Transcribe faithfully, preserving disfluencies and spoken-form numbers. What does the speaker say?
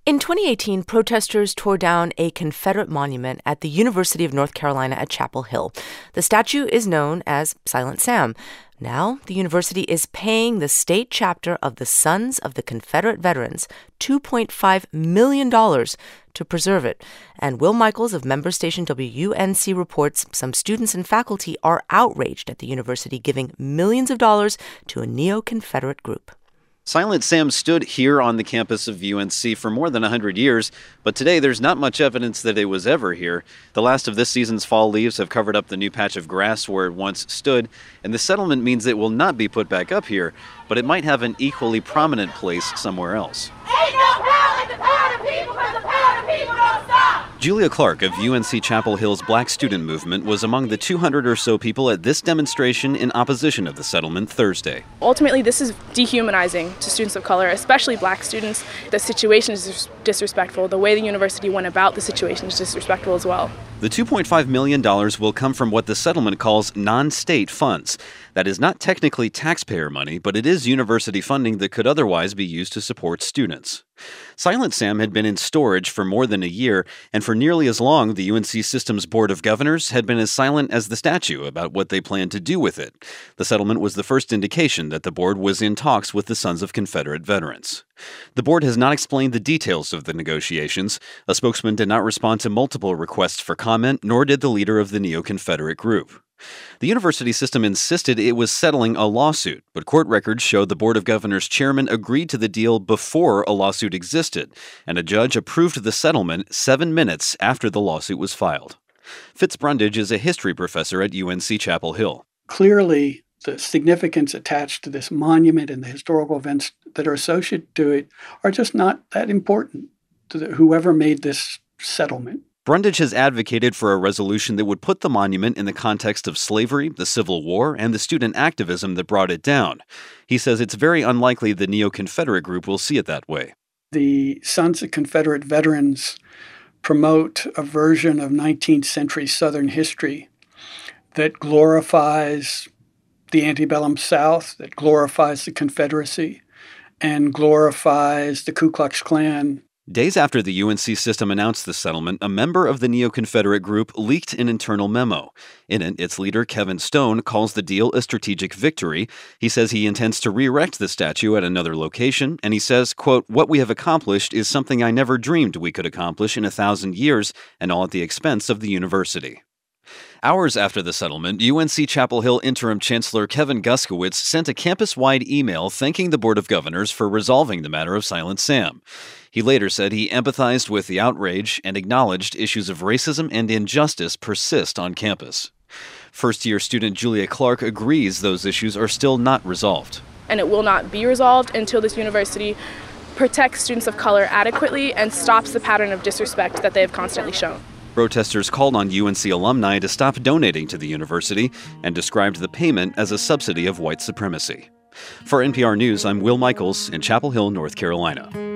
In twenty eighteen, protesters tore down a Confederate monument at the University of North Carolina at Chapel Hill. The statue is known as Silent Sam. Now, the university is paying the state chapter of the Sons of the Confederate Veterans two point five million dollars to preserve it. And Will Michaels of member station W U N C reports some students and faculty are outraged at the university giving millions of dollars to a neo-Confederate group. Silent Sam stood here on the campus of U N C for more than one hundred years, but today there's not much evidence that it was ever here. The last of this season's fall leaves have covered up the new patch of grass where it once stood, and the settlement means it will not be put back up here, but it might have an equally prominent place somewhere else. Ain't no power like the power of the people, because the power of the people don't stop! Julia Clark of U N C Chapel Hill's Black Student Movement was among the two hundred or so people at this demonstration in opposition of the settlement Thursday. Ultimately, this is dehumanizing to students of color, especially black students. The situation is disrespectful. The way the university went about the situation is disrespectful as well. The two point five million dollars will come from what the settlement calls non-state funds. That is not technically taxpayer money, but it is university funding that could otherwise be used to support students. Silent Sam had been in storage for more than a year, and for nearly as long, the U N C System's Board of Governors had been as silent as the statue about what they planned to do with it. The settlement was the first indication that the board was in talks with the Sons of Confederate Veterans. The board has not explained the details of the negotiations. A spokesman did not respond to multiple requests for comment, nor did the leader of the neo-Confederate group. The university system insisted it was settling a lawsuit, but court records showed the Board of Governors chairman agreed to the deal before a lawsuit existed, and a judge approved the settlement seven minutes after the lawsuit was filed. Fitz Brundage is a history professor at U N C Chapel Hill. Clearly, the significance attached to this monument and the historical events that are associated to it are just not that important to the, whoever made this settlement. Brundage has advocated for a resolution that would put the monument in the context of slavery, the Civil War, and the student activism that brought it down. He says it's very unlikely the neo-Confederate group will see it that way. The Sons of Confederate Veterans promote a version of nineteenth century Southern history that glorifies the antebellum South, that glorifies the Confederacy, and glorifies the Ku Klux Klan. Days after the U N C system announced the settlement, a member of the neo-Confederate group leaked an internal memo. In it, its leader, Kevin Stone, calls the deal a strategic victory. He says he intends to re-erect the statue at another location, and he says, quote, "What we have accomplished is something I never dreamed we could accomplish in a thousand years, and all at the expense of the university." Hours after the settlement, U N C Chapel Hill Interim Chancellor Kevin Guskiewicz sent a campus-wide email thanking the Board of Governors for resolving the matter of Silent Sam. He later said he empathized with the outrage and acknowledged issues of racism and injustice persist on campus. First-year student Julia Clark agrees those issues are still not resolved. And it will not be resolved until this university protects students of color adequately and stops the pattern of disrespect that they have constantly shown. Protesters called on U N C alumni to stop donating to the university and described the payment as a subsidy of white supremacy. For N P R News, I'm Will Michaels in Chapel Hill, North Carolina.